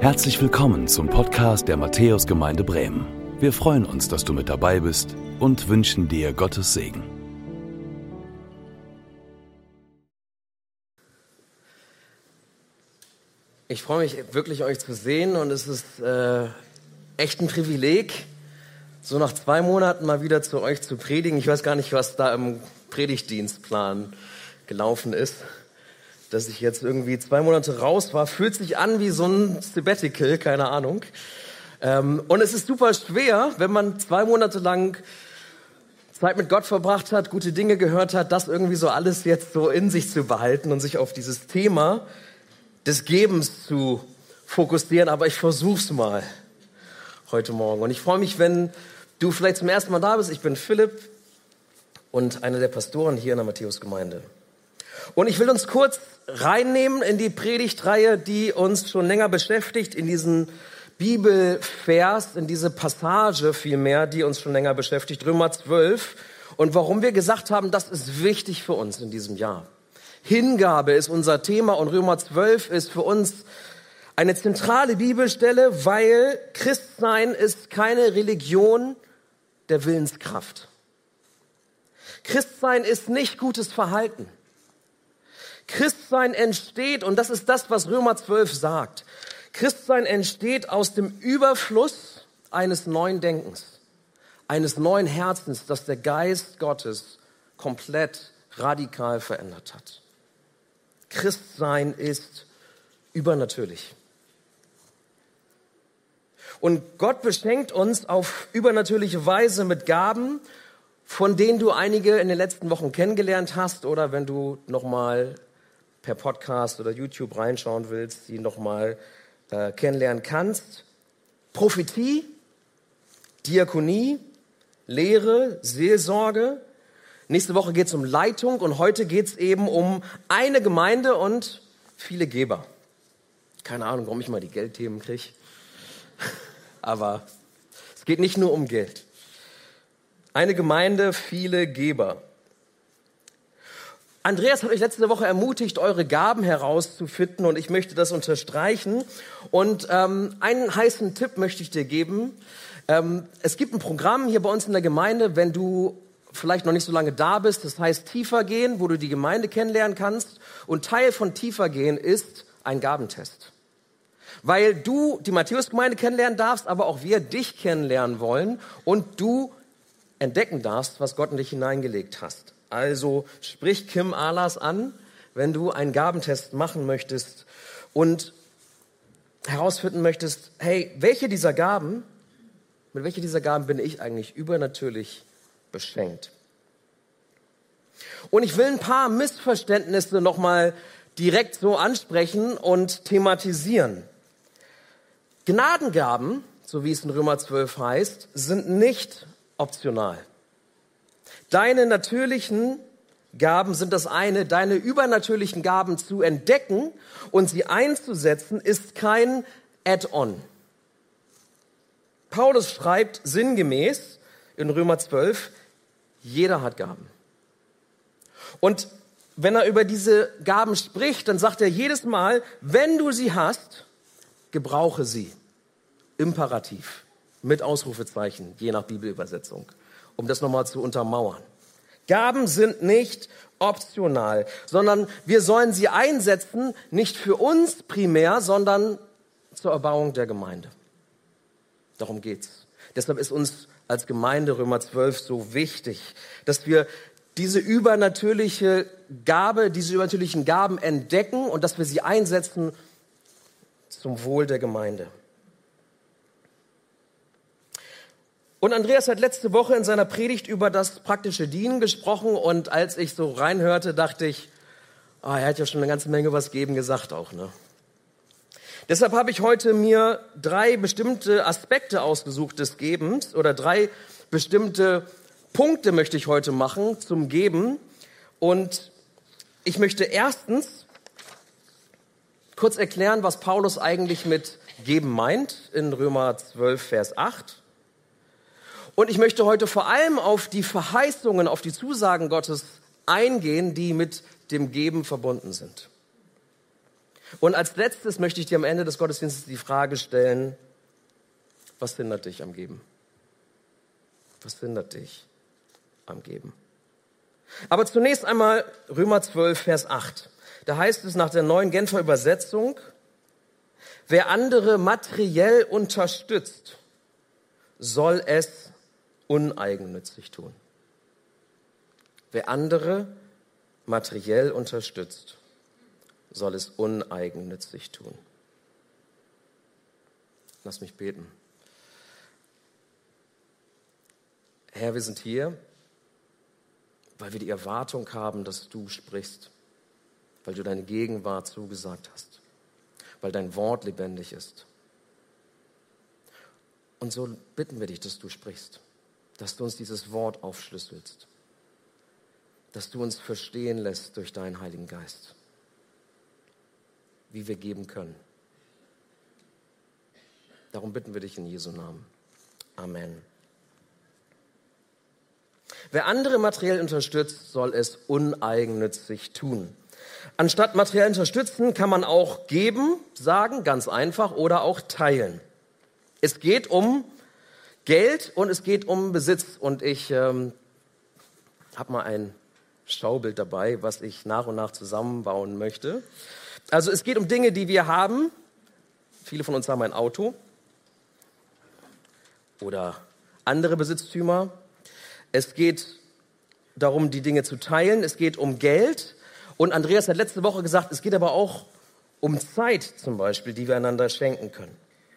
Herzlich willkommen zum Podcast der Matthäusgemeinde Bremen. Wir freuen uns, dass du mit dabei bist und wünschen dir Gottes Segen. Ich freue mich wirklich, euch zu sehen, und es ist echt ein Privileg, so nach 2 Monaten mal wieder zu euch zu predigen. Ich weiß gar nicht, was da im Predigtdienstplan gelaufen ist. Dass ich jetzt irgendwie 2 Monate raus war, fühlt sich an wie so ein Sabbatical, keine Ahnung. Und es ist super schwer, wenn man 2 Monate lang Zeit mit Gott verbracht hat, gute Dinge gehört hat, das irgendwie so alles jetzt so in sich zu behalten und sich auf dieses Thema des Gebens zu fokussieren. Aber ich versuch's mal heute Morgen. Und ich freue mich, wenn du vielleicht zum ersten Mal da bist. Ich bin Philipp und einer der Pastoren hier in der Matthäusgemeinde. Und ich will uns kurz reinnehmen in die Predigtreihe, die uns schon länger beschäftigt, in diesen Bibelvers, in diese Passage vielmehr, die uns schon länger beschäftigt, Römer 12. Und warum wir gesagt haben, das ist wichtig für uns in diesem Jahr. Hingabe ist unser Thema, und Römer 12 ist für uns eine zentrale Bibelstelle, weil Christsein ist keine Religion der Willenskraft. Christsein ist nicht gutes Verhalten. Christsein entsteht, und das ist das, was Römer 12 sagt, Christsein entsteht aus dem Überfluss eines neuen Denkens, eines neuen Herzens, das der Geist Gottes komplett radikal verändert hat. Christsein ist übernatürlich. Und Gott beschenkt uns auf übernatürliche Weise mit Gaben, von denen du einige in den letzten Wochen kennengelernt hast, oder wenn du nochmal per Podcast oder YouTube reinschauen willst, die nochmal kennenlernen kannst. Prophetie, Diakonie, Lehre, Seelsorge. Nächste Woche geht es um Leitung, und heute geht es eben um eine Gemeinde und viele Geber. Keine Ahnung, warum ich mal die Geldthemen kriege. Aber es geht nicht nur um Geld. Eine Gemeinde, viele Geber. Andreas hat euch letzte Woche ermutigt, eure Gaben herauszufinden, und ich möchte das unterstreichen. Und einen heißen Tipp möchte ich dir geben. Es gibt ein Programm hier bei uns in der Gemeinde, wenn du vielleicht noch nicht so lange da bist, das heißt Tiefer gehen, wo du die Gemeinde kennenlernen kannst. Und Teil von Tiefer gehen ist ein Gabentest. Weil du die Matthäusgemeinde kennenlernen darfst, aber auch wir dich kennenlernen wollen und du entdecken darfst, was Gott in dich hineingelegt hast. Also sprich Kim Ahlers an, wenn du einen Gabentest machen möchtest und herausfinden möchtest, hey, mit welcher dieser Gaben bin ich eigentlich übernatürlich beschenkt? Und ich will ein paar Missverständnisse nochmal direkt so ansprechen und thematisieren. Gnadengaben, so wie es in Römer 12 heißt, sind nicht optional. Deine natürlichen Gaben sind das eine, deine übernatürlichen Gaben zu entdecken und sie einzusetzen, ist kein Add-on. Paulus schreibt sinngemäß in Römer 12, jeder hat Gaben. Und wenn er über diese Gaben spricht, dann sagt er jedes Mal, wenn du sie hast, gebrauche sie. Imperativ, mit Ausrufezeichen, je nach Bibelübersetzung, um das nochmal zu untermauern. Gaben sind nicht optional, sondern wir sollen sie einsetzen, nicht für uns primär, sondern zur Erbauung der Gemeinde. Darum geht's. Deshalb ist uns als Gemeinde Römer 12 so wichtig, dass wir diese übernatürlichen Gaben entdecken und dass wir sie einsetzen zum Wohl der Gemeinde. Und Andreas hat letzte Woche in seiner Predigt über das praktische Dienen gesprochen, und als ich so reinhörte, dachte ich, er hat ja schon eine ganze Menge was Geben gesagt auch, ne? Deshalb habe ich heute mir 3 bestimmte Aspekte ausgesucht des Gebens, oder 3 bestimmte Punkte möchte ich heute machen zum Geben. Und ich möchte erstens kurz erklären, was Paulus eigentlich mit Geben meint in Römer 12, Vers 8. Und ich möchte heute vor allem auf die Verheißungen, auf die Zusagen Gottes eingehen, die mit dem Geben verbunden sind. Und als letztes möchte ich dir am Ende des Gottesdienstes die Frage stellen, was hindert dich am Geben? Was hindert dich am Geben? Aber zunächst einmal Römer 12, Vers 8. Da heißt es nach der neuen Genfer Übersetzung, wer andere materiell unterstützt, soll es uneigennützig tun. Wer andere materiell unterstützt, soll es uneigennützig tun. Lass mich beten. Herr, wir sind hier, weil wir die Erwartung haben, dass du sprichst, weil du deine Gegenwart zugesagt hast, weil dein Wort lebendig ist. Und so bitten wir dich, dass du sprichst, dass du uns dieses Wort aufschlüsselst, dass du uns verstehen lässt durch deinen Heiligen Geist, wie wir geben können. Darum bitten wir dich in Jesu Namen. Amen. Wer andere materiell unterstützt, soll es uneigennützig tun. Anstatt materiell unterstützen, kann man auch geben, sagen, ganz einfach, oder auch teilen. Es geht um Geld und es geht um Besitz. Und ich habe mal ein Schaubild dabei, was ich nach und nach zusammenbauen möchte. Also es geht um Dinge, die wir haben. Viele von uns haben ein Auto oder andere Besitztümer. Es geht darum, die Dinge zu teilen. Es geht um Geld. Und Andreas hat letzte Woche gesagt, es geht aber auch um Zeit zum Beispiel, die wir einander schenken können.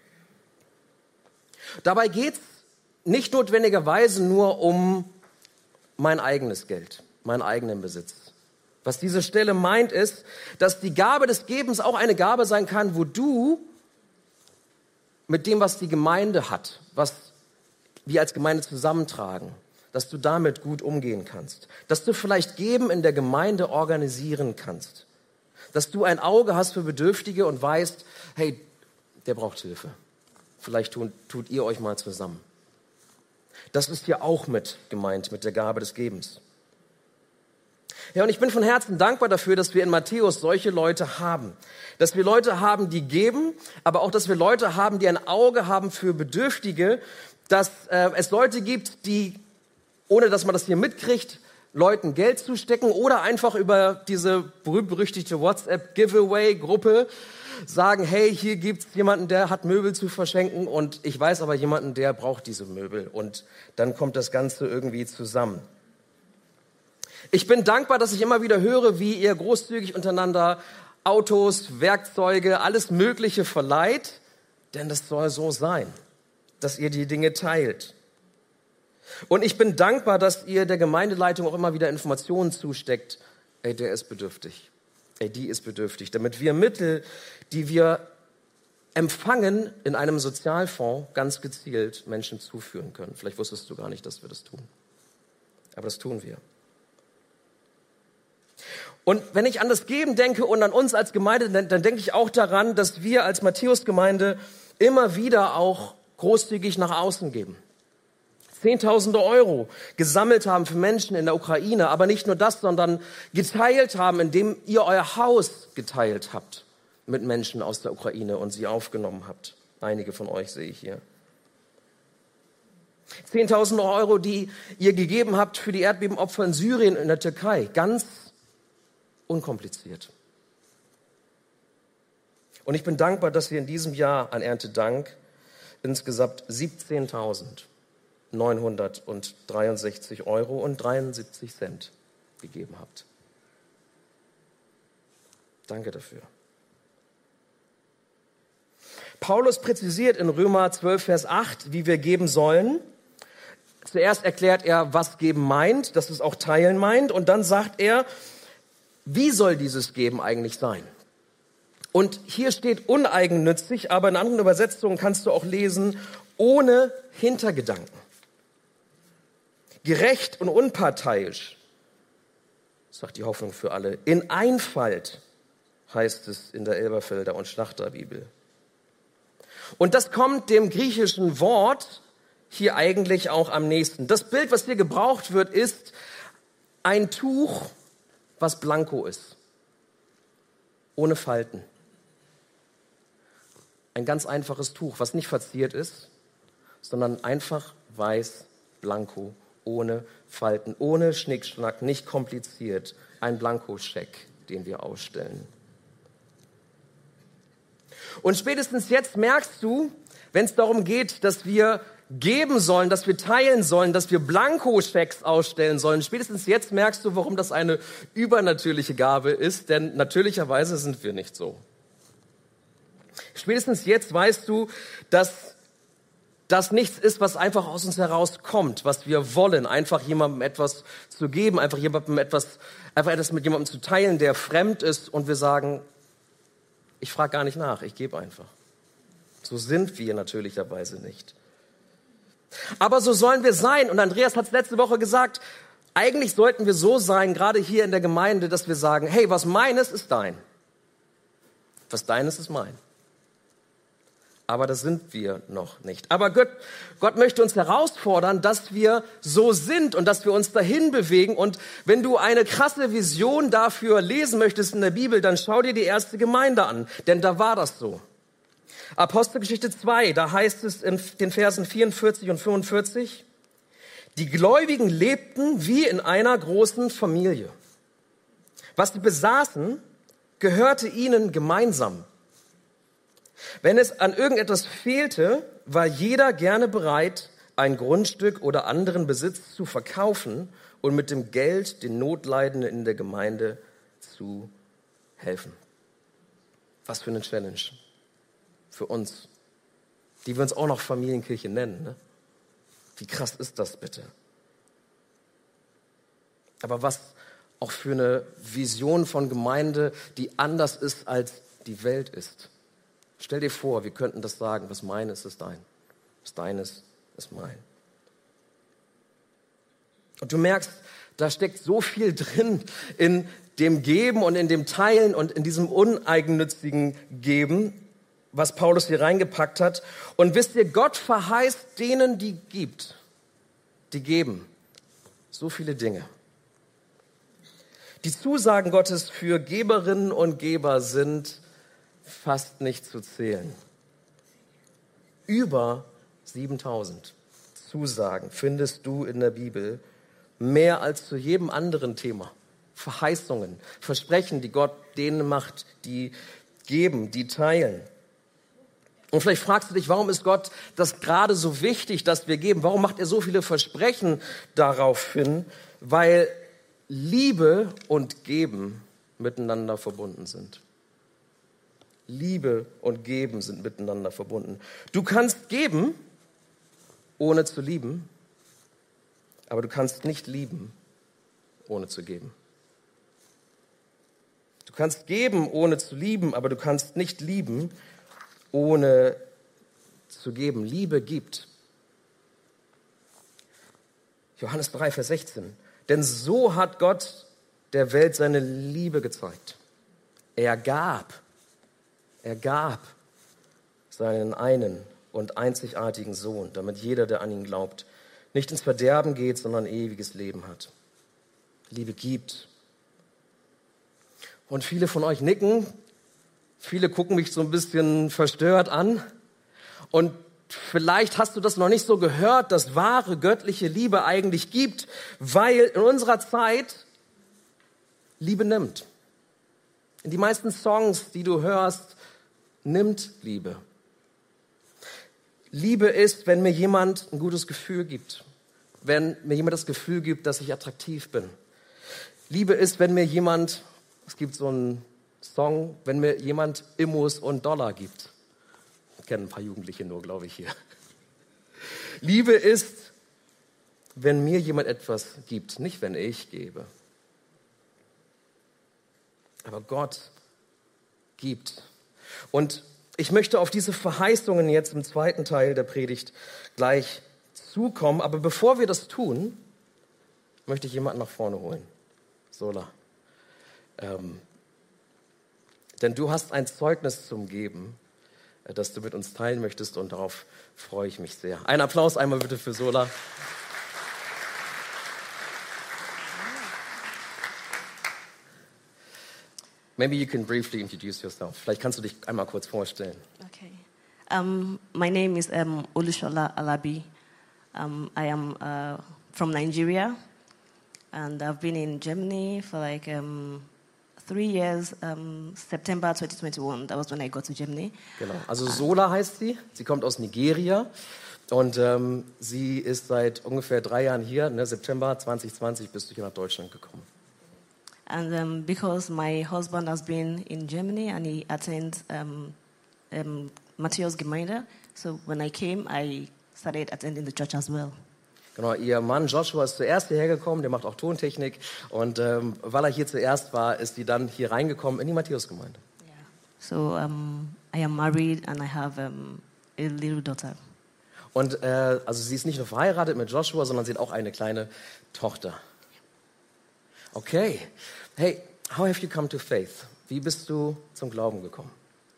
Dabei geht es nicht notwendigerweise nur um mein eigenes Geld, meinen eigenen Besitz. Was diese Stelle meint, ist, dass die Gabe des Gebens auch eine Gabe sein kann, wo du mit dem, was die Gemeinde hat, was wir als Gemeinde zusammentragen, dass du damit gut umgehen kannst. Dass du vielleicht Geben in der Gemeinde organisieren kannst. Dass du ein Auge hast für Bedürftige und weißt, hey, der braucht Hilfe. Vielleicht tut ihr euch mal zusammen. Das ist hier auch mit gemeint, mit der Gabe des Gebens. Ja, und ich bin von Herzen dankbar dafür, dass wir in Matthäus solche Leute haben. Dass wir Leute haben, die geben, aber auch, dass wir Leute haben, die ein Auge haben für Bedürftige. Dass es Leute gibt, die, ohne dass man das hier mitkriegt, Leuten Geld zustecken oder einfach über diese berühmt-berüchtigte WhatsApp-Giveaway-Gruppe sagen, hey, hier gibt's jemanden, der hat Möbel zu verschenken und ich weiß aber jemanden, der braucht diese Möbel. Und dann kommt das Ganze irgendwie zusammen. Ich bin dankbar, dass ich immer wieder höre, wie ihr großzügig untereinander Autos, Werkzeuge, alles Mögliche verleiht, denn das soll so sein, dass ihr die Dinge teilt. Und ich bin dankbar, dass ihr der Gemeindeleitung auch immer wieder Informationen zusteckt. Ey, der ist bedürftig. Ey, die ist bedürftig. Damit wir Mittel, die wir empfangen in einem Sozialfonds, ganz gezielt Menschen zuführen können. Vielleicht wusstest du gar nicht, dass wir das tun. Aber das tun wir. Und wenn ich an das Geben denke und an uns als Gemeinde, dann denke ich auch daran, dass wir als Matthäus-Gemeinde immer wieder auch großzügig nach außen geben. Zehntausende Euro gesammelt haben für Menschen in der Ukraine, aber nicht nur das, sondern geteilt haben, indem ihr euer Haus geteilt habt mit Menschen aus der Ukraine und sie aufgenommen habt. Einige von euch sehe ich hier. 10.000 Euro, die ihr gegeben habt für die Erdbebenopfer in Syrien und in der Türkei. Ganz unkompliziert. Und ich bin dankbar, dass wir in diesem Jahr an Erntedank insgesamt 17.963 Euro und 73 Cent gegeben habt. Danke dafür. Paulus präzisiert in Römer 12, Vers 8, wie wir geben sollen. Zuerst erklärt er, was geben meint, dass es auch teilen meint. Und dann sagt er, wie soll dieses Geben eigentlich sein? Und hier steht uneigennützig, aber in anderen Übersetzungen kannst du auch lesen, ohne Hintergedanken. Gerecht und unparteiisch, sagt die Hoffnung für alle. In Einfalt heißt es in der Elberfelder und Schlachterbibel. Und das kommt dem griechischen Wort hier eigentlich auch am nächsten. Das Bild, was hier gebraucht wird, ist ein Tuch, was blanko ist, ohne Falten. Ein ganz einfaches Tuch, was nicht verziert ist, sondern einfach weiß, blanko, ohne Falten, ohne Schnickschnack, nicht kompliziert. Ein Blankoscheck, den wir ausstellen. Und spätestens jetzt merkst du, wenn es darum geht, dass wir geben sollen, dass wir teilen sollen, dass wir Blankoschecks ausstellen sollen, spätestens jetzt merkst du, warum das eine übernatürliche Gabe ist, denn natürlicherweise sind wir nicht so. Spätestens jetzt weißt du, dass das nichts ist, was einfach aus uns herauskommt, was wir wollen, einfach jemandem etwas zu geben, einfach etwas mit jemandem zu teilen, der fremd ist und wir sagen, ich frage gar nicht nach, ich gebe einfach. So sind wir natürlicherweise nicht. Aber so sollen wir sein. Und Andreas hat es letzte Woche gesagt, eigentlich sollten wir so sein, gerade hier in der Gemeinde, dass wir sagen, hey, was meines ist dein. Was deines ist mein. Aber das sind wir noch nicht. Aber Gott möchte uns herausfordern, dass wir so sind und dass wir uns dahin bewegen. Und wenn du eine krasse Vision dafür lesen möchtest in der Bibel, dann schau dir die erste Gemeinde an. Denn da war das so. Apostelgeschichte 2, da heißt es in den Versen 44 und 45, die Gläubigen lebten wie in einer großen Familie. Was sie besaßen, gehörte ihnen gemeinsam. Wenn es an irgendetwas fehlte, war jeder gerne bereit, ein Grundstück oder anderen Besitz zu verkaufen und mit dem Geld den Notleidenden in der Gemeinde zu helfen. Was für eine Challenge für uns, die wir uns auch noch Familienkirche nennen. Ne? Wie krass ist das bitte? Aber was auch für eine Vision von Gemeinde, die anders ist, als die Welt ist. Stell dir vor, wir könnten das sagen, was meines ist dein, was deines ist mein. Und du merkst, da steckt so viel drin in dem Geben und in dem Teilen und in diesem uneigennützigen Geben, was Paulus hier reingepackt hat. Und wisst ihr, Gott verheißt denen, die geben, so viele Dinge. Die Zusagen Gottes für Geberinnen und Geber sind fast nicht zu zählen. Über 7000 Zusagen findest du in der Bibel, mehr als zu jedem anderen Thema. Verheißungen, Versprechen, die Gott denen macht, die geben, die teilen. Und vielleicht fragst du dich, warum ist Gott das gerade so wichtig, dass wir geben? Warum macht er so viele Versprechen darauf hin? Weil Liebe und Geben miteinander verbunden sind. Liebe und Geben sind miteinander verbunden. Du kannst geben, ohne zu lieben, aber du kannst nicht lieben, ohne zu geben. Du kannst geben, ohne zu lieben, aber du kannst nicht lieben, ohne zu geben. Liebe gibt. Johannes 3, Vers 16. Denn so hat Gott der Welt seine Liebe gezeigt. Er gab seinen einen und einzigartigen Sohn, damit jeder, der an ihn glaubt, nicht ins Verderben geht, sondern ewiges Leben hat. Liebe gibt. Und viele von euch nicken, viele gucken mich so ein bisschen verstört an. Und vielleicht hast du das noch nicht so gehört, dass wahre göttliche Liebe eigentlich gibt, weil in unserer Zeit Liebe nimmt. In die meisten Songs, die du hörst, nimmt Liebe. Liebe ist, wenn mir jemand ein gutes Gefühl gibt. Wenn mir jemand das Gefühl gibt, dass ich attraktiv bin. Liebe ist, wenn mir jemand, es gibt so einen Song, wenn mir jemand Immos und Dollar gibt. Ich kenne ein paar Jugendliche nur, glaube ich, hier. Liebe ist, wenn mir jemand etwas gibt, nicht wenn ich gebe. Aber Gott gibt. Und ich möchte auf diese Verheißungen jetzt im zweiten Teil der Predigt gleich zukommen. Aber bevor wir das tun, möchte ich jemanden nach vorne holen. Sola. Denn du hast ein Zeugnis zum Geben, das du mit uns teilen möchtest, und darauf freue ich mich sehr. Ein Applaus einmal bitte für Sola. Maybe you can briefly introduce yourself. Vielleicht kannst du dich einmal kurz vorstellen. Okay. My name is Olushola Alabi. I am from Nigeria, and I've been in Germany for like 3 years. September 2021, that was when I got to Germany. Genau, also Sola heißt sie. Sie kommt aus Nigeria und sie ist seit ungefähr 3 Jahren hier. Ne? September 2020 bist du hier nach Deutschland gekommen. And because my husband has been in Germany and he attends Matthäus Gemeinde, so when I came, I started attending the church as well. Genau, ihr Mann Joshua ist zuerst hierher gekommen, der macht auch Tontechnik und weil er hier zuerst war, ist sie dann hier reingekommen in die Matthäusgemeinde. Yeah. So I am married and I have a little daughter. Und also sie ist nicht nur verheiratet mit Joshua, sondern sie hat auch eine kleine Tochter. Okay, hey, how have you come to faith? Wie bist du zum Glauben gekommen?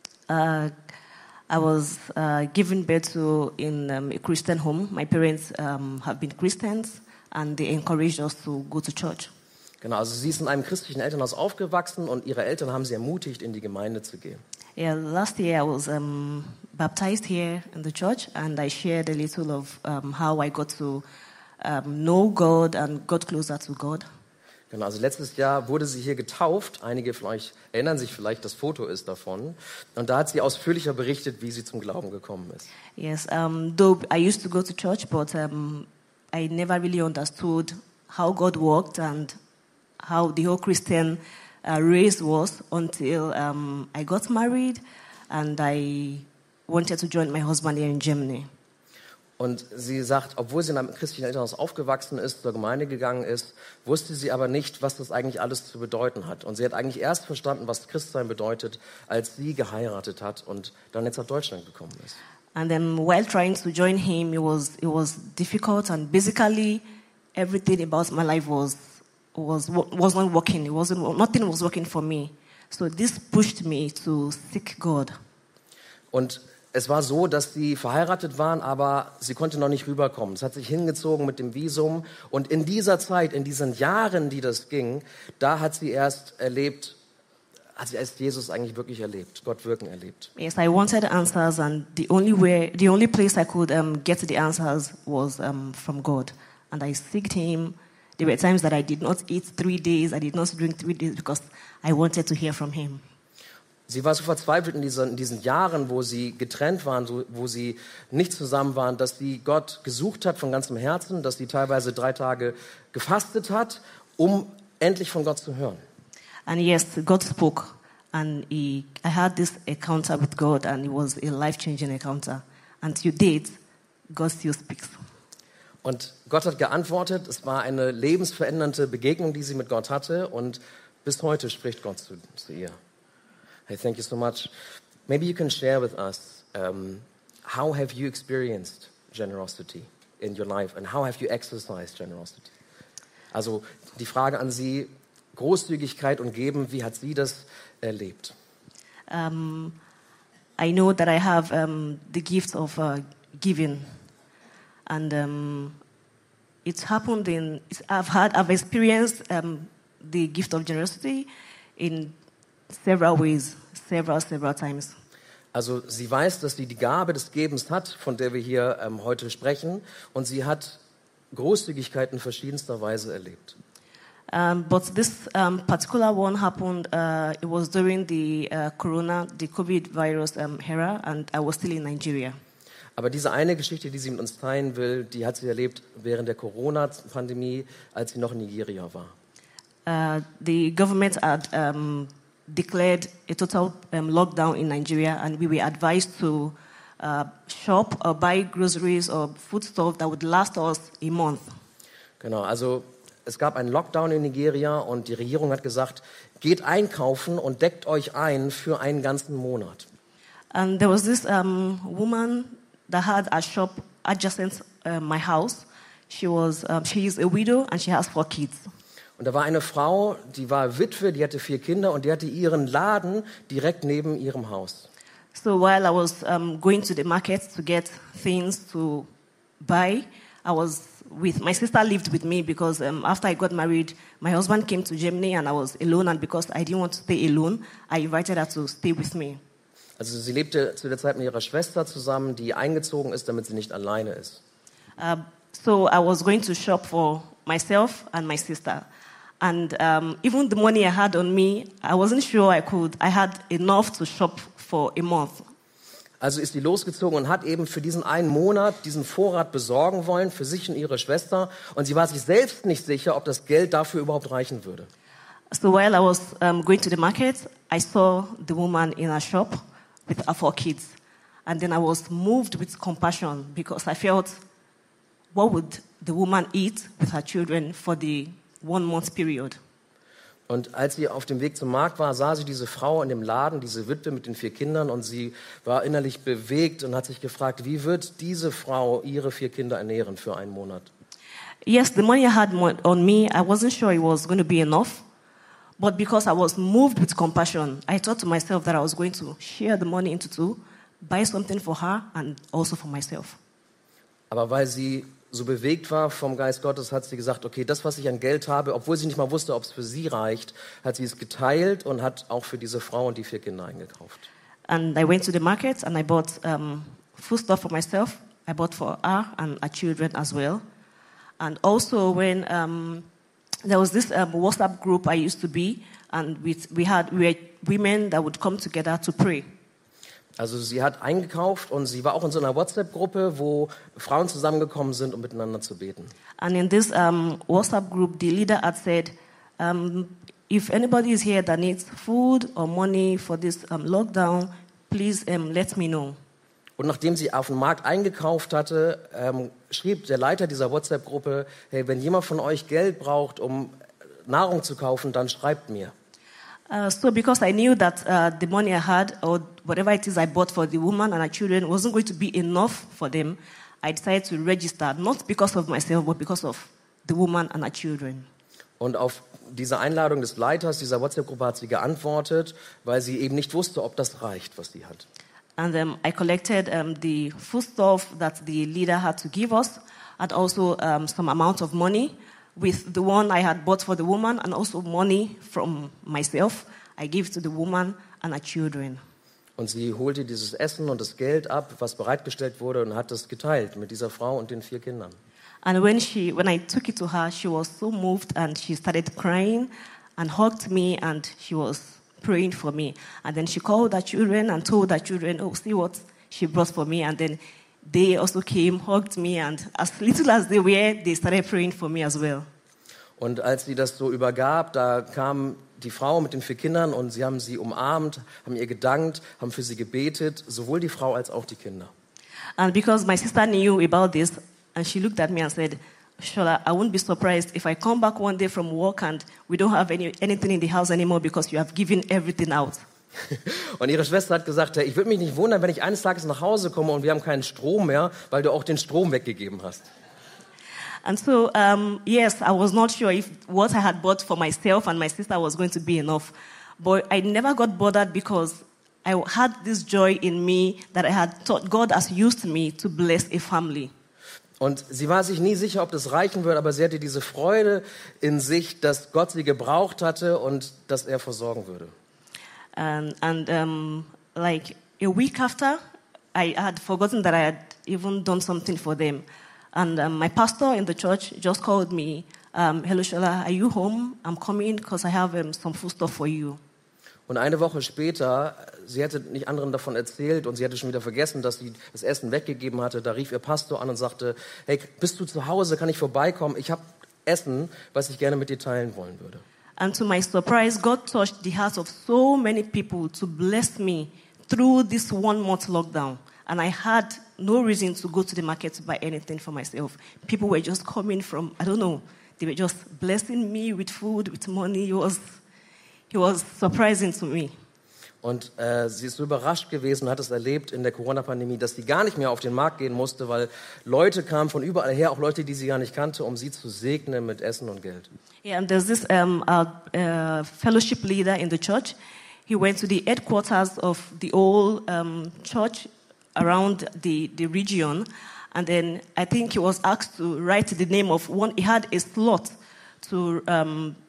I was given birth to in a Christian home. My parents have been Christians and they encouraged us to go to church. Genau, also sie ist in einem christlichen Elternhaus aufgewachsen und ihre Eltern haben sie ermutigt, in die Gemeinde zu gehen. Yeah, last year I was baptized here in the church and I shared a little of how I got to know God and got closer to God. Genau, also letztes Jahr wurde sie hier getauft. Einige von euch erinnern sich vielleicht, das Foto ist davon. Und da hat sie ausführlicher berichtet, wie sie zum Glauben gekommen ist. Yes, though I used to go to church, but I never really understood how God worked and how the whole Christian race was until I got married and I wanted to join my husband here in Germany. Und sie sagt, obwohl sie in einem christlichen Elternhaus aufgewachsen ist, zur Gemeinde gegangen ist, wusste sie aber nicht, was das eigentlich alles zu bedeuten hat. Und sie hat eigentlich erst verstanden, was Christsein bedeutet, als sie geheiratet hat und dann jetzt nach Deutschland gekommen ist. And then while trying to join him, it was difficult, and basically everything about my life was not working. Nothing was working for me. So this pushed me to seek God. Und es war so, dass sie verheiratet waren, aber sie konnte noch nicht rüberkommen. Es hat sich hingezogen mit dem Visum. Und in dieser Zeit, in diesen Jahren, die das ging, da hat sie erst Jesus eigentlich wirklich erlebt, Gott wirken erlebt. Yes, I wanted answers, and the only place I could get the answers was from God. And I seeked Him. There were times that I did not eat 3 days, I did not drink 3 days because I wanted to hear from Him. Sie war so verzweifelt in diesen Jahren, wo sie getrennt waren, wo sie nicht zusammen waren, dass sie Gott gesucht hat von ganzem Herzen, dass sie teilweise 3 Tage gefastet hat, um endlich von Gott zu hören. And yes, God spoke, and I had this encounter with God, and it was a life-changing encounter. And to date, God still speaks. Und Gott hat geantwortet. Es war eine lebensverändernde Begegnung, die sie mit Gott hatte, und bis heute spricht Gott zu ihr. Hey, thank you so much. Maybe you can share with us, how have you experienced generosity in your life and how have you exercised generosity? Also die Frage an Sie, Großzügigkeit und Geben, wie hat sie das erlebt? I know that I have the gift of giving, and it's happened I've experienced the gift of generosity in several ways, several times. Also sie weiß, dass sie die Gabe des Gebens hat, von der wir hier heute sprechen, und sie hat Großzügigkeit in verschiedenster Weise erlebt. But this particular one happened, it was during the COVID virus era, and I was still in Nigeria. Aber diese eine Geschichte, die sie mit uns teilen will, die hat sie erlebt während der Corona-Pandemie, als sie noch in Nigeria war. The government had declared a total lockdown in Nigeria, and we were advised to shop or buy groceries or foodstuff that would last us a month. Genau, also es gab einen Lockdown in Nigeria und die Regierung hat gesagt, geht einkaufen und deckt euch ein für einen ganzen Monat. And there was this woman that had a shop adjacent my house. She is a widow and she has 4 kids. Und da war eine Frau, die war Witwe, die hatte 4 Kinder und die hatte ihren Laden direkt neben ihrem Haus. So while I was going to the market to get things to buy, my sister lived with me because after I got married, my husband came to Germany and I was alone, and because I didn't want to stay alone, I invited her to stay with me. Also sie lebte zu der Zeit mit ihrer Schwester zusammen, die eingezogen ist, damit sie nicht alleine ist. So I was going to shop for myself and my sister. And even the money I had on me, I wasn't sure I had enough to shop for a month. Also ist sie losgezogen und hat eben für diesen einen Monat diesen Vorrat besorgen wollen, für sich und ihre Schwester. Und sie war sich selbst nicht sicher, ob das Geld dafür überhaupt reichen würde. So while I was going to the market, I saw the woman in a shop with her 4 kids. And then I was moved with compassion because I felt, what would the woman eat with her children for the 1 month period? Und als sie auf dem Weg zum Markt war, sah sie diese Frau in dem Laden, diese Witwe mit den 4 Kindern, und sie war innerlich bewegt und hat sich gefragt, wie wird diese Frau ihre 4 Kinder ernähren für einen Monat? Yes, the money I had on me, I wasn't sure it was going to be enough. But because I was moved with compassion, I thought to myself that I was going to share the money into 2, buy something for her and also for myself. Aber weil sie so bewegt war vom Geist Gottes, hat sie gesagt, okay, das, was ich an Geld habe, obwohl sie nicht mal wusste, ob es für sie reicht, hat sie es geteilt und hat auch für diese Frau und die 4 Kinder eingekauft. And I went to the market and I bought food stuff for myself. I bought for her and her children as well. And also when there was this WhatsApp group I used to be, and we were women that would come together to pray. Also sie hat eingekauft und sie war auch in so einer WhatsApp-Gruppe, wo Frauen zusammengekommen sind, um miteinander zu beten. And in this WhatsApp group, the leader had said, if anybody is here that needs food or money for this lockdown, please let me know. Und nachdem sie auf dem Markt eingekauft hatte, schrieb der Leiter dieser WhatsApp-Gruppe, hey, wenn jemand von euch Geld braucht, um Nahrung zu kaufen, dann schreibt mir. So because I knew that the money I had or whatever it is I bought for the woman and her children wasn't going to be enough for them, I decided to register, not because of myself, but because of the woman and her children. Und auf diese Einladung des Leiters dieser WhatsApp-Gruppe hat sie geantwortet, weil sie eben nicht wusste, ob das reicht, was sie hat. And I collected the foodstuff that the leader had to give us, and also some amount of money with the one I had bought for the woman, and also money from myself. I gave to the woman and her children. Und sie holte dieses Essen und das Geld ab, was bereitgestellt wurde, und hat es geteilt mit dieser Frau und den 4 Kindern. And when I took it to her, she was so moved and she started crying and hugged me and she was praying for me. And then she called her children and told her children, oh, see what she brought for me. And then they also came, hugged me, and as little as they were, they started praying for me as well. Und als sie das so übergab, da kam die Frau mit den 4 Kindern und sie haben sie umarmt, haben ihr gedankt, haben für sie gebetet, sowohl die Frau als auch die Kinder. And because my sister knew about this, and she looked at me and said, Shola, I won't be surprised if I come back one day from work and we don't have anything in the house anymore because you have given everything out. Und ihre Schwester hat gesagt, ich würde mich nicht wundern, wenn ich eines Tages nach Hause komme und wir haben keinen Strom mehr, weil du auch den Strom weggegeben hast. And so, yes, I was not sure if what I had bought for myself and my sister was going to be enough. But I never got bothered because I had this joy in me that I had thought God has used me to bless a family. Und sie war sich nie sicher, ob das reichen würde, aber sie hatte diese Freude in sich, dass Gott sie gebraucht hatte und dass er versorgen würde. And like a week after, I had forgotten that I had even done something for them. And my pastor in the church just called me, hello Shola, are you home? I'm coming because I have some food stuff for you. Und eine Woche später, sie hatte nicht anderen davon erzählt und sie hatte schon wieder vergessen, dass sie das Essen weggegeben hatte. Da rief ihr Pastor an und sagte, hey, bist du zu Hause, kann ich vorbeikommen? Ich habe Essen, was ich gerne mit dir teilen wollen würde. And to my surprise, God touched the hearts of so many people to bless me through this 1 month lockdown. And I had no reason to go to the market to buy anything for myself. People were just coming from, I don't know, they were just blessing me with food, with money. It was surprising to me. Und sie ist so überrascht gewesen, hat es erlebt in der Corona-Pandemie, dass sie gar nicht mehr auf den Markt gehen musste, weil Leute kamen von überall her, auch Leute, die sie gar nicht kannte, um sie zu segnen mit Essen und Geld. Yeah, and there's this fellowship leader in the church. He went to the headquarters of the whole church around the region, and then I think he was asked to write the name of one. He had a slot to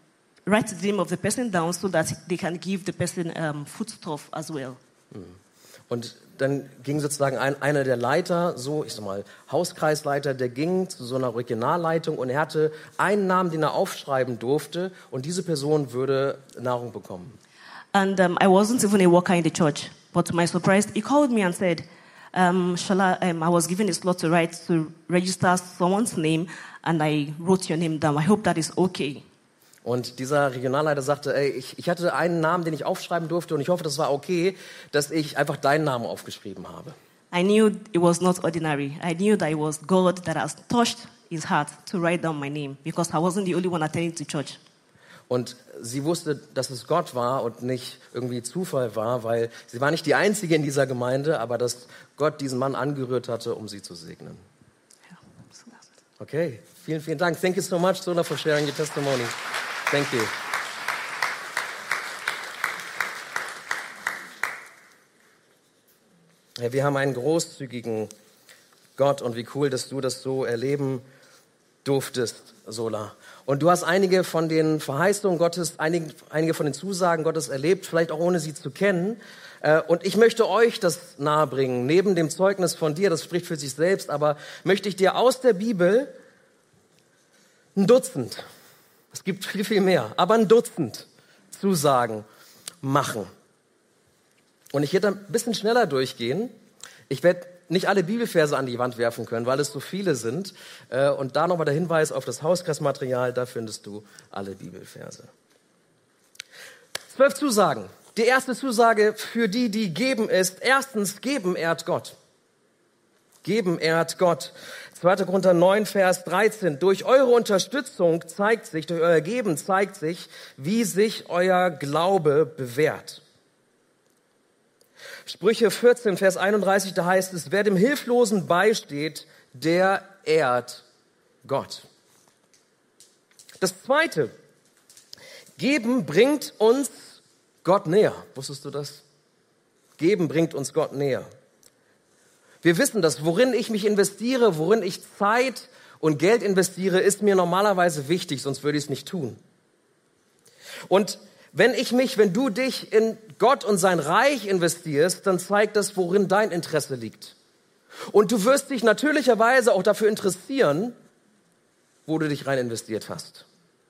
write the name of the person down so that they can give the person foodstuff as well. Und dann ging sozusagen einer der Leiter, so ich sag mal Hauskreisleiter, der ging zu so einer Regionalleitung und er hatte einen Namen, den er aufschreiben durfte und diese Person würde Nahrung bekommen. And I wasn't even a worker in the church, but to my surprise, he called me and said, I was given a slot to register someone's name, and I wrote your name down. I hope that is okay. Und dieser Regionalleiter sagte, ey, ich hatte einen Namen, den ich aufschreiben durfte und ich hoffe, das war okay, dass ich einfach deinen Namen aufgeschrieben habe. I knew it was not ordinary. I knew that it was God that has touched his heart to write down my name, because I wasn't the only one attending to church. Und sie wusste, dass es Gott war und nicht irgendwie Zufall war, weil sie war nicht die Einzige in dieser Gemeinde, aber dass Gott diesen Mann angerührt hatte, um sie zu segnen. Okay, vielen, vielen Dank. Thank you so much, Sola, for sharing your testimony. Thank you. Ja, wir haben einen großzügigen Gott und wie cool, dass du das so erleben durftest, Sola. Und du hast einige von den Verheißungen Gottes, einige von den Zusagen Gottes erlebt, vielleicht auch ohne sie zu kennen. Und ich möchte euch das nahebringen, neben dem Zeugnis von dir, das spricht für sich selbst, aber möchte ich dir aus der Bibel ein Dutzend, es gibt viel, viel mehr, aber ein Dutzend Zusagen machen. Und ich werde ein bisschen schneller durchgehen. Ich werde nicht alle Bibelverse an die Wand werfen können, weil es so viele sind. Und da nochmal der Hinweis auf das Hauskreismaterial, da findest du alle Bibelverse. 12 Zusagen. Die erste Zusage für die, die geben, ist: Erstens, geben ehrt Gott. Geben ehrt Gott. 2. Korinther 9, Vers 13. Durch eure Unterstützung zeigt sich, durch euer Geben zeigt sich, wie sich euer Glaube bewährt. Sprüche 14, Vers 31, da heißt es: Wer dem Hilflosen beisteht, der ehrt Gott. Das Zweite, geben bringt uns Gott näher. Wusstest du das? Geben bringt uns Gott näher. Wir wissen das, worin ich mich investiere, worin ich Zeit und Geld investiere, ist mir normalerweise wichtig, sonst würde ich es nicht tun. Und wenn du dich in Gott und sein Reich investierst, dann zeigt das, worin dein Interesse liegt. Und du wirst dich natürlicherweise auch dafür interessieren, wo du dich rein investiert hast.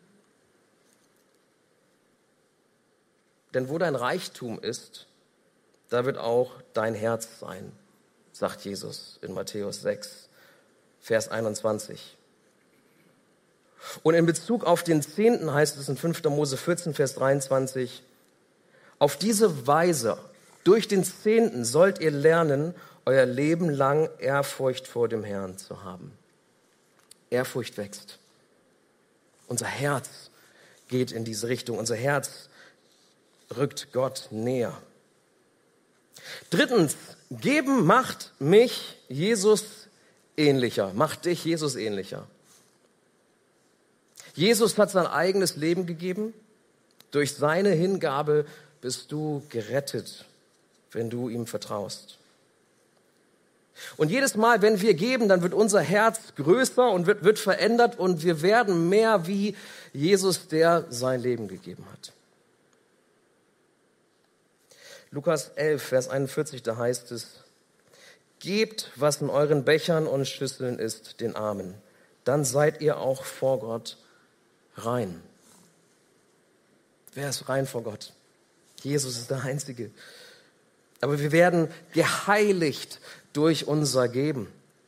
Denn wo dein Reichtum ist, da wird auch dein Herz sein, sagt Jesus in Matthäus 6, Vers 21. Und in Bezug auf den Zehnten heißt es in 5. Mose 14, Vers 23, auf diese Weise, durch den Zehnten, sollt ihr lernen, euer Leben lang Ehrfurcht vor dem Herrn zu haben. Ehrfurcht wächst. Unser Herz geht in diese Richtung. Unser Herz rückt Gott näher. Drittens, geben macht mich Jesus ähnlicher, macht dich Jesus ähnlicher. Jesus hat sein eigenes Leben gegeben. Durch seine Hingabe bist du gerettet, wenn du ihm vertraust. Und jedes Mal, wenn wir geben, dann wird unser Herz größer und wird verändert und wir werden mehr wie Jesus, der sein Leben gegeben hat. Lukas 11, Vers 41, da heißt es: Gebt, was in euren Bechern und Schüsseln ist, den Armen. Dann seid ihr auch vor Gott rein. Wer ist rein vor Gott? Jesus ist der Einzige. Aber wir werden geheiligt durch unser Geben.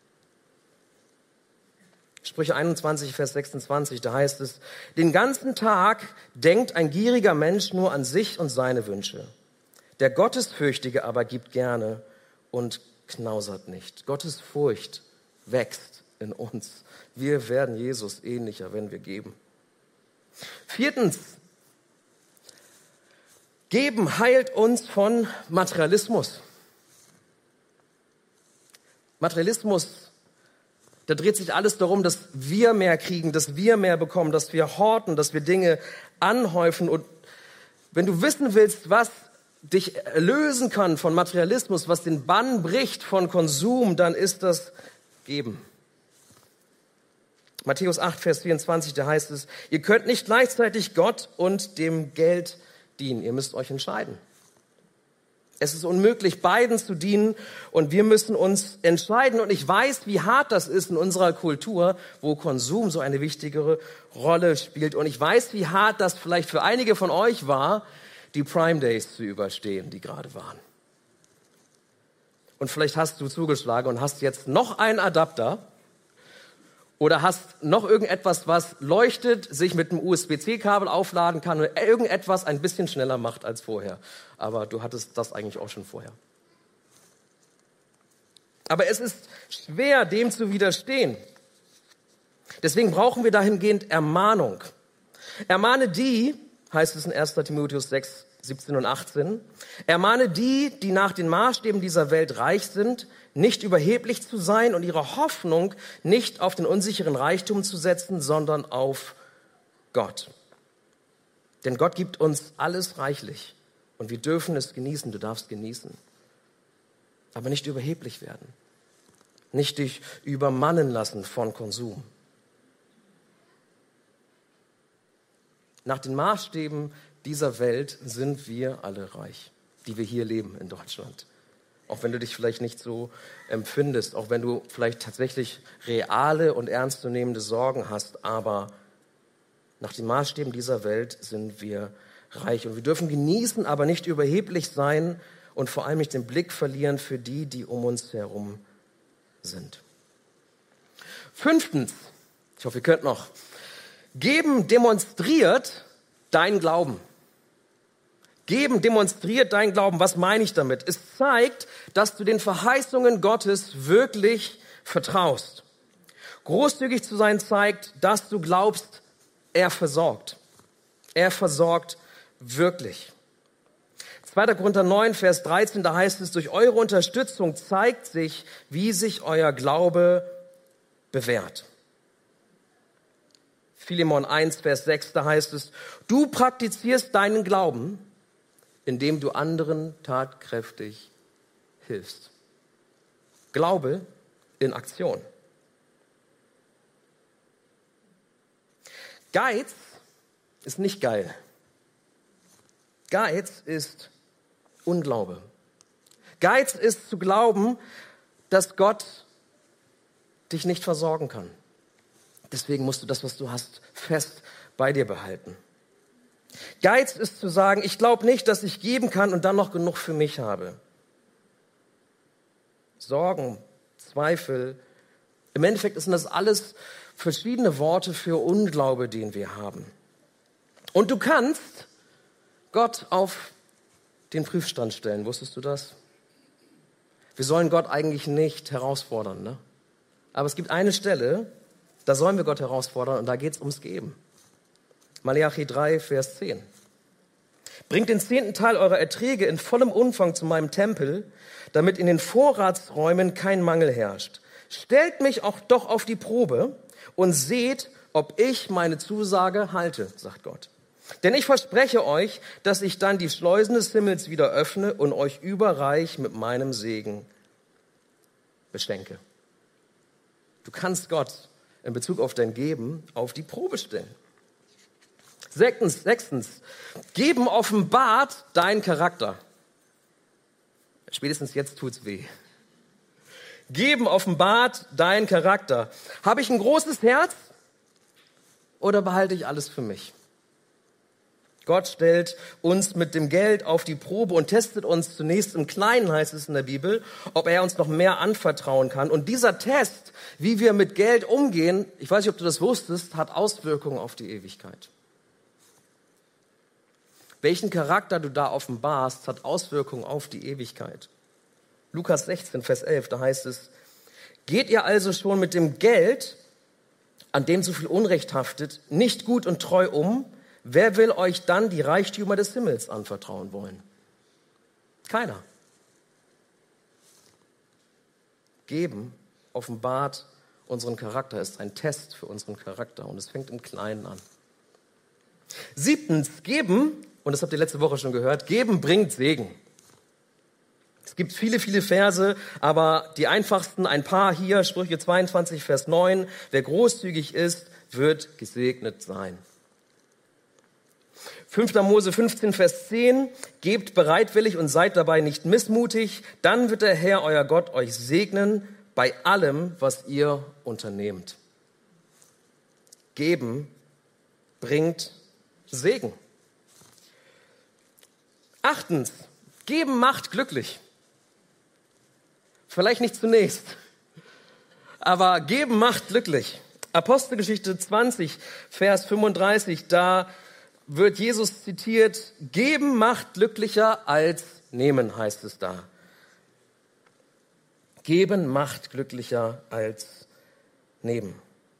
Sprüche 21, Vers 26, da heißt es: Den ganzen Tag denkt ein gieriger Mensch nur an sich und seine Wünsche. Der Gottesfürchtige aber gibt gerne und knausert nicht. Gottes Furcht wächst in uns. Wir werden Jesus ähnlicher, wenn wir geben. Viertens, geben heilt uns von Materialismus. Materialismus, da dreht sich alles darum, dass wir mehr kriegen, dass wir mehr bekommen, dass wir horten, dass wir Dinge anhäufen. Und wenn du wissen willst, was dich lösen kann von Materialismus, was den Bann bricht von Konsum, dann ist das Geben. Matthäus 8, Vers 24, da heißt es: Ihr könnt nicht gleichzeitig Gott und dem Geld dienen. Ihr müsst euch entscheiden. Es ist unmöglich, beiden zu dienen und wir müssen uns entscheiden. Und ich weiß, wie hart das ist in unserer Kultur, wo Konsum so eine wichtigere Rolle spielt. Und ich weiß, wie hart das vielleicht für einige von euch war, die Prime Days zu überstehen, die gerade waren. Und vielleicht hast du zugeschlagen und hast jetzt noch einen Adapter oder hast noch irgendetwas, was leuchtet, sich mit einem USB-C-Kabel aufladen kann und irgendetwas ein bisschen schneller macht als vorher. Aber du hattest das eigentlich auch schon vorher. Aber es ist schwer, dem zu widerstehen. Deswegen brauchen wir dahingehend Ermahnung. Ermahne die, heißt es in 1. Timotheus 6, 17 und 18, ermahne die, die nach den Maßstäben dieser Welt reich sind, nicht überheblich zu sein und ihre Hoffnung nicht auf den unsicheren Reichtum zu setzen, sondern auf Gott. Denn Gott gibt uns alles reichlich und wir dürfen es genießen, du darfst genießen. Aber nicht überheblich werden, nicht dich übermannen lassen von Konsum. Nach den Maßstäben dieser Welt sind wir alle reich, die wir hier leben in Deutschland. Auch wenn du dich vielleicht nicht so empfindest, auch wenn du vielleicht tatsächlich reale und ernstzunehmende Sorgen hast, aber nach den Maßstäben dieser Welt sind wir reich. Und wir dürfen genießen, aber nicht überheblich sein und vor allem nicht den Blick verlieren für die, die um uns herum sind. 5. Ich hoffe, ihr könnt noch. Geben demonstriert dein Glauben. Geben demonstriert dein Glauben. Was meine ich damit? Es zeigt, dass du den Verheißungen Gottes wirklich vertraust. Großzügig zu sein zeigt, dass du glaubst, er versorgt. Er versorgt wirklich. 2. Korinther 9, Vers 13, da heißt es, durch eure Unterstützung zeigt sich, wie sich euer Glaube bewährt. Philemon 1, Vers 6, da heißt es, du praktizierst deinen Glauben, indem du anderen tatkräftig hilfst. Glaube in Aktion. Geiz ist nicht geil. Geiz ist Unglaube. Geiz ist zu glauben, dass Gott dich nicht versorgen kann. Deswegen musst du das, was du hast, fest bei dir behalten. Geiz ist zu sagen, ich glaube nicht, dass ich geben kann und dann noch genug für mich habe. Sorgen, Zweifel, im Endeffekt sind das alles verschiedene Worte für Unglaube, den wir haben. Und du kannst Gott auf den Prüfstand stellen. Wusstest du das? Wir sollen Gott eigentlich nicht herausfordern, ne? Aber es gibt eine Stelle, da sollen wir Gott herausfordern und da geht es ums Geben. Malachi 3, Vers 10. Bringt den 10. Teil eurer Erträge in vollem Umfang zu meinem Tempel, damit in den Vorratsräumen kein Mangel herrscht. Stellt mich auch doch auf die Probe und seht, ob ich meine Zusage halte, sagt Gott. Denn ich verspreche euch, dass ich dann die Schleusen des Himmels wieder öffne und euch überreich mit meinem Segen beschenke. Du kannst Gott in Bezug auf dein Geben auf die Probe stellen. 6. Geben offenbart deinen Charakter. Spätestens jetzt tut's weh. Geben offenbart deinen Charakter. Habe ich ein großes Herz oder behalte ich alles für mich? Gott stellt uns mit dem Geld auf die Probe und testet uns zunächst im Kleinen, heißt es in der Bibel, ob er uns noch mehr anvertrauen kann. Und dieser Test, wie wir mit Geld umgehen, ich weiß nicht, ob du das wusstest, hat Auswirkungen auf die Ewigkeit. Welchen Charakter du da offenbarst, hat Auswirkungen auf die Ewigkeit. Lukas 16, Vers 11, da heißt es, geht ihr also schon mit dem Geld, an dem so viel Unrecht haftet, nicht gut und treu um? Wer will euch dann die Reichtümer des Himmels anvertrauen wollen? Keiner. Geben offenbart unseren Charakter, ist ein Test für unseren Charakter und es fängt im Kleinen an. 7. Geben, und das habt ihr letzte Woche schon gehört, geben bringt Segen. Es gibt viele, viele Verse, aber die einfachsten, ein paar hier, Sprüche 22, Vers 9, wer großzügig ist, wird gesegnet sein. 5. Mose 15, Vers 10, gebt bereitwillig und seid dabei nicht missmutig, dann wird der Herr, euer Gott, euch segnen bei allem, was ihr unternehmt. Geben bringt Segen. 8. Geben macht glücklich. Vielleicht nicht zunächst, aber geben macht glücklich. Apostelgeschichte 20, Vers 35, da wird Jesus zitiert, geben macht glücklicher als nehmen, heißt es da. Geben macht glücklicher als nehmen.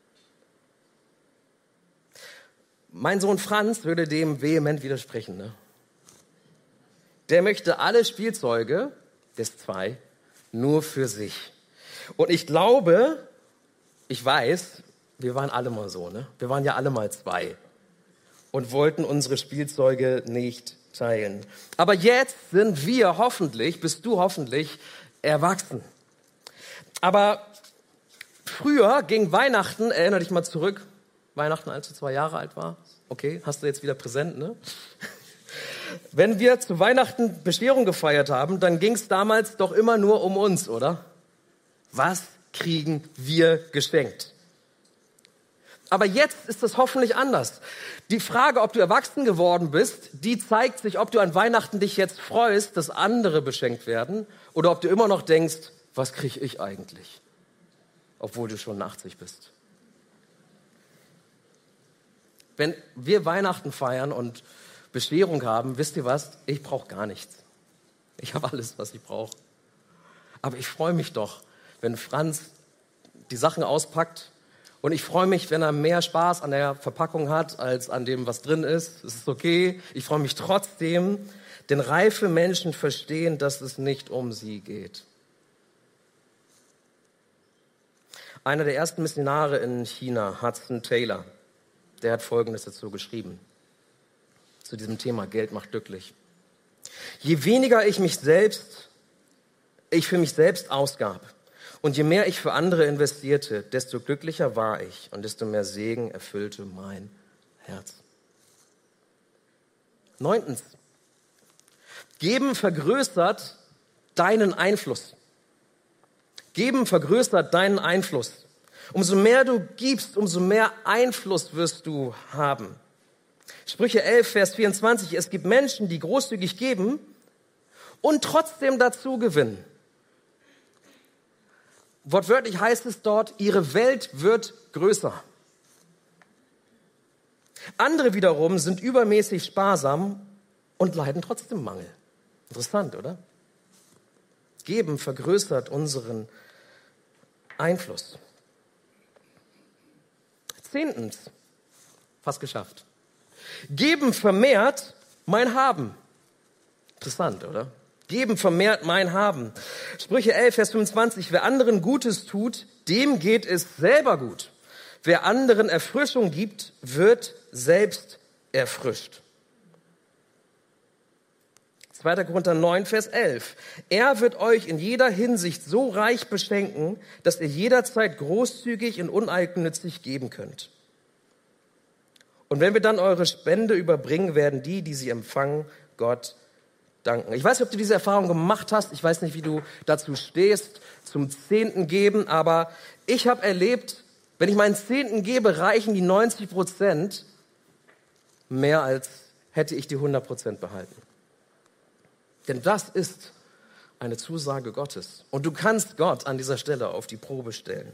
Mein Sohn Franz würde dem vehement widersprechen. Ne? Der möchte alle Spielzeuge, des 2, nur für sich. Und ich glaube, ich weiß, wir waren alle mal so. Ne? Wir waren ja alle mal 2 und wollten unsere Spielzeuge nicht teilen. Aber jetzt sind wir hoffentlich, bist du hoffentlich erwachsen. Aber früher ging Weihnachten, erinnere dich mal zurück, Weihnachten, als du 2 Jahre alt warst. Okay, hast du jetzt wieder präsent, ne? Wenn wir zu Weihnachten Bescherung gefeiert haben, dann ging es damals doch immer nur um uns, oder? Was kriegen wir geschenkt? Aber jetzt ist das hoffentlich anders. Die Frage, ob du erwachsen geworden bist, die zeigt sich, ob du an Weihnachten dich jetzt freust, dass andere beschenkt werden, oder ob du immer noch denkst, was kriege ich eigentlich? Obwohl du schon 80 bist. Wenn wir Weihnachten feiern und Bescherung haben, wisst ihr was? Ich brauche gar nichts. Ich habe alles, was ich brauche. Aber ich freue mich doch, wenn Franz die Sachen auspackt. Und ich freue mich, wenn er mehr Spaß an der Verpackung hat, als an dem, was drin ist. Es ist okay. Ich freue mich trotzdem, denn reife Menschen verstehen, dass es nicht um sie geht. Einer der ersten Missionare in China, Hudson Taylor, der hat Folgendes dazu geschrieben, zu diesem Thema Geld macht glücklich. Je weniger ich für mich selbst ausgab und je mehr ich für andere investierte, desto glücklicher war ich und desto mehr Segen erfüllte mein Herz. 9. Geben vergrößert deinen Einfluss. Geben vergrößert deinen Einfluss. Umso mehr du gibst, umso mehr Einfluss wirst du haben. Sprüche 11, Vers 24, es gibt Menschen, die großzügig geben und trotzdem dazu gewinnen. Wortwörtlich heißt es dort, ihre Welt wird größer. Andere wiederum sind übermäßig sparsam und leiden trotzdem Mangel. Interessant, oder? Geben vergrößert unseren Einfluss. 10. Fast geschafft. Geben vermehrt mein Haben. Interessant, oder? Geben vermehrt mein Haben. Sprüche 11, Vers 25. Wer anderen Gutes tut, dem geht es selber gut. Wer anderen Erfrischung gibt, wird selbst erfrischt. 2. Korinther 9, Vers 11. Er wird euch in jeder Hinsicht so reich beschenken, dass ihr jederzeit großzügig und uneigennützig geben könnt. Und wenn wir dann eure Spende überbringen, werden die sie empfangen, Gott danken. Ich weiß nicht, ob du diese Erfahrung gemacht hast. Ich weiß nicht, wie du dazu stehst, zum 10. geben. Aber ich habe erlebt, wenn ich meinen 10. gebe, reichen die 90% mehr, als hätte ich die 100% behalten. Denn das ist eine Zusage Gottes. Und du kannst Gott an dieser Stelle auf die Probe stellen.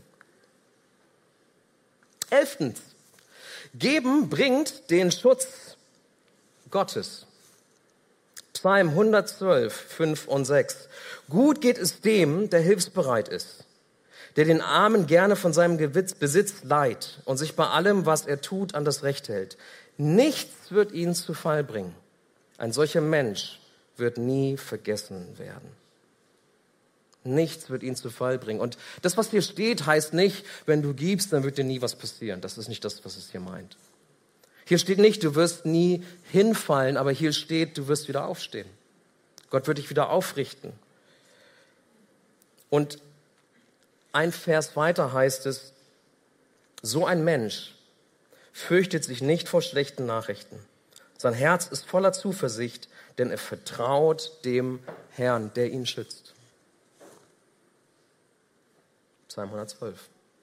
11. Geben bringt den Schutz Gottes. Psalm 112, 5 und 6. Gut geht es dem, der hilfsbereit ist, der den Armen gerne von seinem Besitz leiht und sich bei allem, was er tut, an das Recht hält. Nichts wird ihn zu Fall bringen. Ein solcher Mensch wird nie vergessen werden. Nichts wird ihn zu Fall bringen. Und das, was hier steht, heißt nicht, wenn du gibst, dann wird dir nie was passieren. Das ist nicht das, was es hier meint. Hier steht nicht, du wirst nie hinfallen, aber hier steht, du wirst wieder aufstehen. Gott wird dich wieder aufrichten. Und ein Vers weiter heißt es, so ein Mensch fürchtet sich nicht vor schlechten Nachrichten, Sein Herz ist voller Zuversicht, denn er vertraut dem Herrn, der ihn schützt. Psalm 112.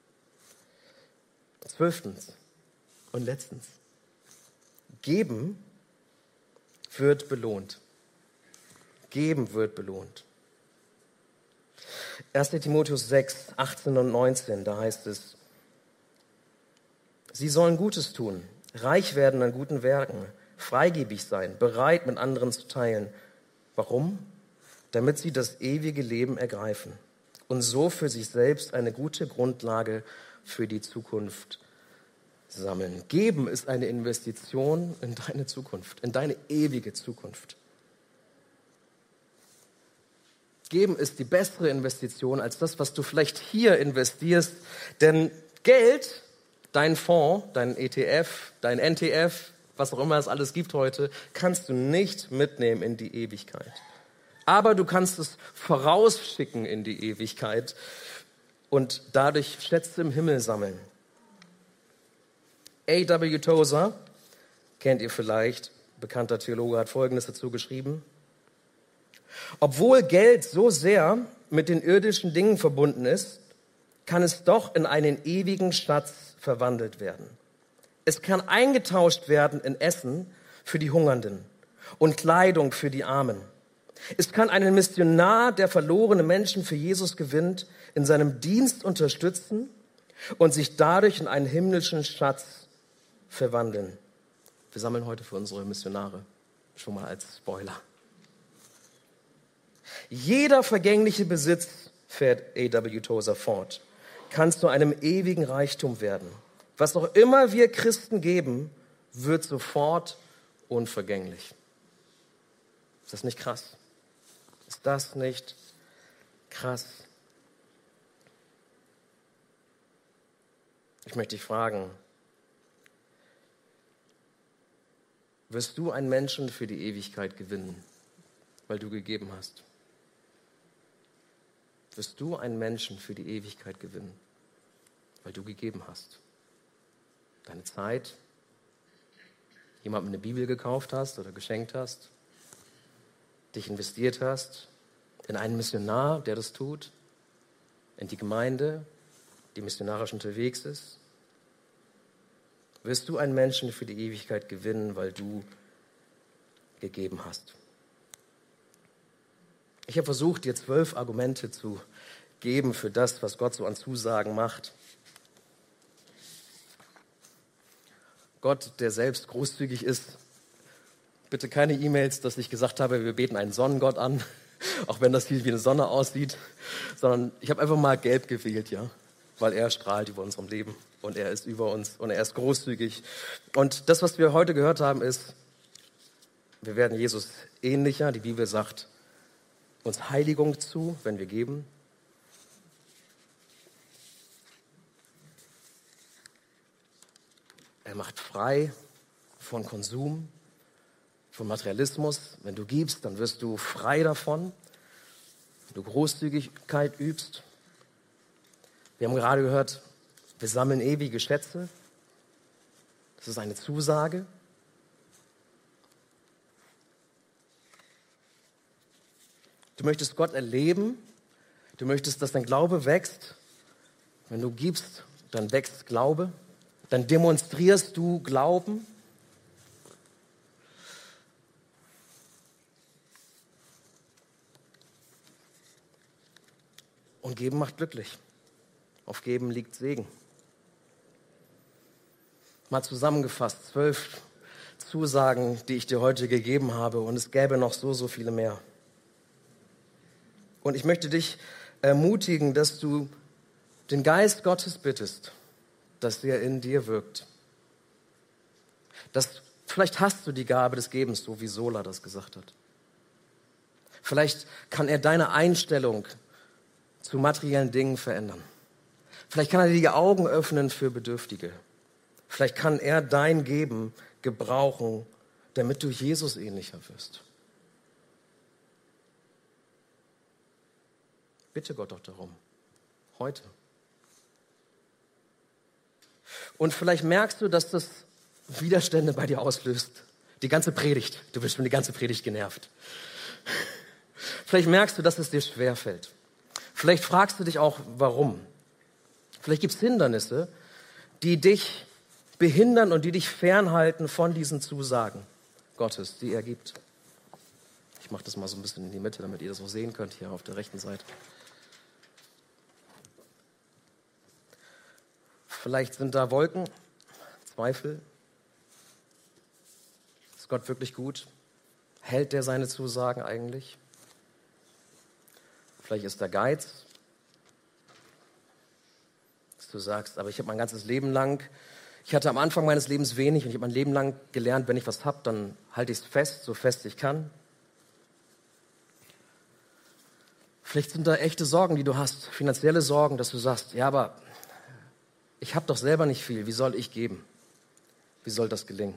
12. und letztens. Geben wird belohnt. Geben wird belohnt. 1. Timotheus 6, 18 und 19, da heißt es, sie sollen Gutes tun, reich werden an guten Werken, freigebig sein, bereit mit anderen zu teilen. Warum? Damit sie das ewige Leben ergreifen und so für sich selbst eine gute Grundlage für die Zukunft sammeln. Geben ist eine Investition in deine Zukunft, in deine ewige Zukunft. Geben ist die bessere Investition als das, was du vielleicht hier investierst. Denn Geld, dein Fonds, dein ETF, dein NTF, was auch immer es alles gibt heute, kannst du nicht mitnehmen in die Ewigkeit. Aber du kannst es vorausschicken in die Ewigkeit und dadurch Schätze im Himmel sammeln. A.W. Tozer, kennt ihr vielleicht, bekannter Theologe, hat Folgendes dazu geschrieben. Obwohl Geld so sehr mit den irdischen Dingen verbunden ist, kann es doch in einen ewigen Schatz verwandelt werden. Es kann eingetauscht werden in Essen für die Hungernden und Kleidung für die Armen. Es kann einen Missionar, der verlorene Menschen für Jesus gewinnt, in seinem Dienst unterstützen und sich dadurch in einen himmlischen Schatz verwandeln. Wir sammeln heute für unsere Missionare, schon mal als Spoiler. Jeder vergängliche Besitz, fährt A.W. Tozer fort, kann zu einem ewigen Reichtum werden. Was auch immer wir Christen geben, wird sofort unvergänglich. Ist das nicht krass? Ist das nicht krass? Ich möchte dich fragen, wirst du einen Menschen für die Ewigkeit gewinnen, weil du gegeben hast? Wirst du einen Menschen für die Ewigkeit gewinnen, weil du gegeben hast? Deine Zeit, jemandem eine Bibel gekauft hast oder geschenkt hast, dich investiert hast, in einen Missionar, der das tut, in die Gemeinde, die missionarisch unterwegs ist. Wirst du einen Menschen für die Ewigkeit gewinnen, weil du gegeben hast? Ich habe versucht, dir 12 Argumente zu geben für das, was Gott so an Zusagen macht. Gott, der selbst großzügig ist. Bitte keine E-Mails, dass ich gesagt habe, wir beten einen Sonnengott an, auch wenn das hier wie eine Sonne aussieht, sondern ich habe einfach mal gelb gewählt, ja, weil er strahlt über unserem Leben und er ist über uns und er ist großzügig. Und das, was wir heute gehört haben, ist, wir werden Jesus ähnlicher. Die Bibel sagt uns Heiligung zu, wenn wir geben. Er macht frei von Konsum, von Materialismus. Wenn du gibst, dann wirst du frei davon. Wenn du Großzügigkeit übst. Wir haben gerade gehört, wir sammeln ewige Schätze. Das ist eine Zusage. Du möchtest Gott erleben. Du möchtest, dass dein Glaube wächst. Wenn du gibst, dann wächst Glaube. Dann demonstrierst du Glauben. Und geben macht glücklich. Auf Geben liegt Segen. Mal zusammengefasst, 12 Zusagen, die ich dir heute gegeben habe. Und es gäbe noch so viele mehr. Und ich möchte dich ermutigen, dass du den Geist Gottes bittest, dass er in dir wirkt. Vielleicht hast du die Gabe des Gebens, so wie Sola das gesagt hat. Vielleicht kann er deine Einstellung zu materiellen Dingen verändern. Vielleicht kann er dir die Augen öffnen für Bedürftige. Vielleicht kann er dein Geben gebrauchen, damit du Jesus ähnlicher wirst. Bitte Gott doch darum. Heute. Und vielleicht merkst du, dass das Widerstände bei dir auslöst, die ganze Predigt. Du bist schon die ganze Predigt genervt. Vielleicht merkst du, dass es dir schwerfällt. Vielleicht fragst du dich auch, warum. Vielleicht gibt es Hindernisse, die dich behindern und die dich fernhalten von diesen Zusagen Gottes, die er gibt. Ich mache das mal so ein bisschen in die Mitte, damit ihr das auch sehen könnt, hier auf der rechten Seite. Vielleicht sind da Wolken, Zweifel. Ist Gott wirklich gut? Hält er seine Zusagen eigentlich? Vielleicht ist da Geiz. Dass du sagst, aber ich habe mein ganzes Leben lang, ich hatte am Anfang meines Lebens wenig und ich habe mein Leben lang gelernt, wenn ich was habe, dann halte ich es fest, so fest ich kann. Vielleicht sind da echte Sorgen, die du hast, finanzielle Sorgen, dass du sagst, ja, aber ich habe doch selber nicht viel, wie soll ich geben? Wie soll das gelingen?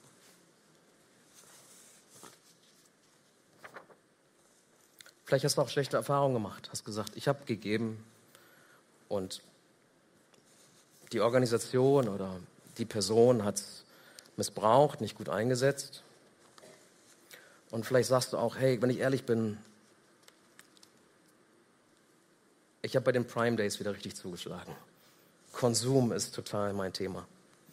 Vielleicht hast du auch schlechte Erfahrungen gemacht, hast gesagt, ich habe gegeben und die Organisation oder die Person hat es missbraucht, nicht gut eingesetzt. Und vielleicht sagst du auch, hey, wenn ich ehrlich bin, ich habe bei den Prime Days wieder richtig zugeschlagen. Konsum ist total mein Thema.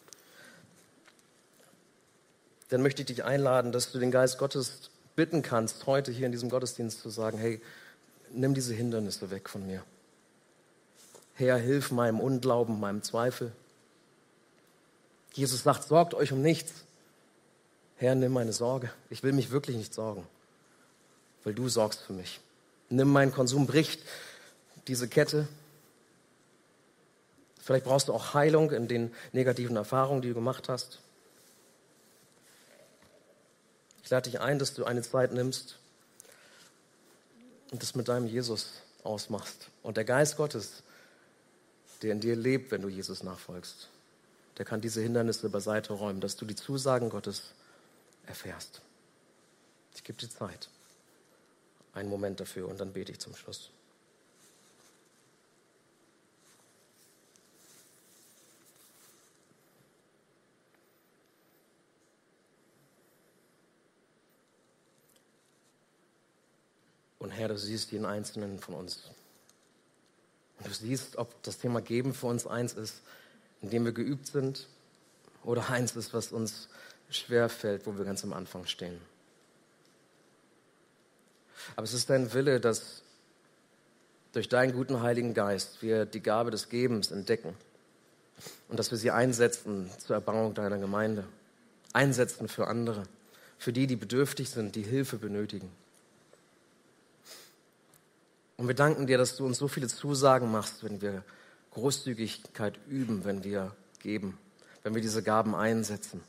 Dann möchte ich dich einladen, dass du den Geist Gottes bitten kannst, heute hier in diesem Gottesdienst zu sagen, hey, nimm diese Hindernisse weg von mir. Herr, hilf meinem Unglauben, meinem Zweifel. Jesus sagt, sorgt euch um nichts. Herr, nimm meine Sorge. Ich will mich wirklich nicht sorgen, weil du sorgst für mich. Nimm meinen Konsum, brich diese Kette. Vielleicht brauchst du auch Heilung in den negativen Erfahrungen, die du gemacht hast. Ich lade dich ein, dass du eine Zeit nimmst und das mit deinem Jesus ausmachst. Und der Geist Gottes, der in dir lebt, wenn du Jesus nachfolgst, der kann diese Hindernisse beiseite räumen, dass du die Zusagen Gottes erfährst. Ich gebe dir Zeit, einen Moment dafür und dann bete ich zum Schluss. Und Herr, du siehst jeden Einzelnen von uns. Du siehst, ob das Thema Geben für uns eins ist, in dem wir geübt sind, oder eins ist, was uns schwerfällt, wo wir ganz am Anfang stehen. Aber es ist dein Wille, dass durch deinen guten Heiligen Geist wir die Gabe des Gebens entdecken und dass wir sie einsetzen zur Erbauung deiner Gemeinde, einsetzen für andere, für die, die bedürftig sind, die Hilfe benötigen. Und wir danken dir, dass du uns so viele Zusagen machst, wenn wir Großzügigkeit üben, wenn wir geben, wenn wir diese Gaben einsetzen.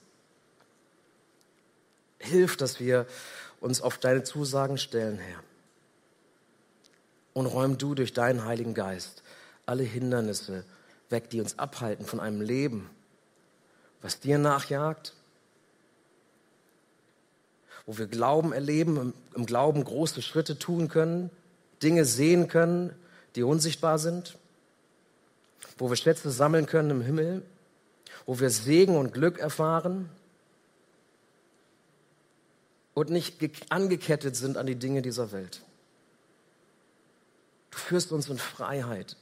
Hilf, dass wir uns auf deine Zusagen stellen, Herr. Und räum du durch deinen Heiligen Geist alle Hindernisse weg, die uns abhalten von einem Leben, was dir nachjagt, wo wir Glauben erleben, im Glauben große Schritte tun können, Dinge sehen können, die unsichtbar sind, wo wir Schätze sammeln können im Himmel, wo wir Segen und Glück erfahren und nicht angekettet sind an die Dinge dieser Welt. Du führst uns in Freiheit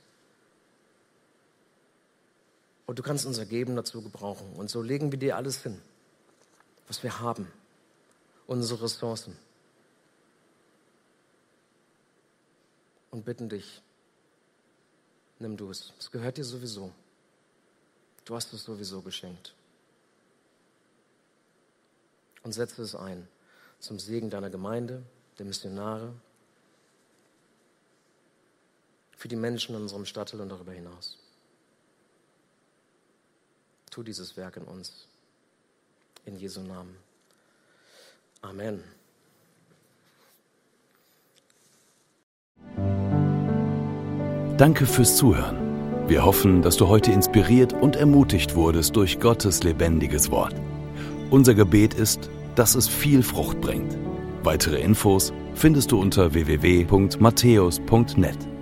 und du kannst unser Geben dazu gebrauchen. Und so legen wir dir alles hin, was wir haben, unsere Ressourcen. Und bitten dich, nimm du es. Es gehört dir sowieso. Du hast es sowieso geschenkt. Und setze es ein zum Segen deiner Gemeinde, der Missionare, für die Menschen in unserem Stadtteil und darüber hinaus. Tu dieses Werk in uns. In Jesu Namen. Amen. Danke fürs Zuhören. Wir hoffen, dass du heute inspiriert und ermutigt wurdest durch Gottes lebendiges Wort. Unser Gebet ist, dass es viel Frucht bringt. Weitere Infos findest du unter www.matthäus.net.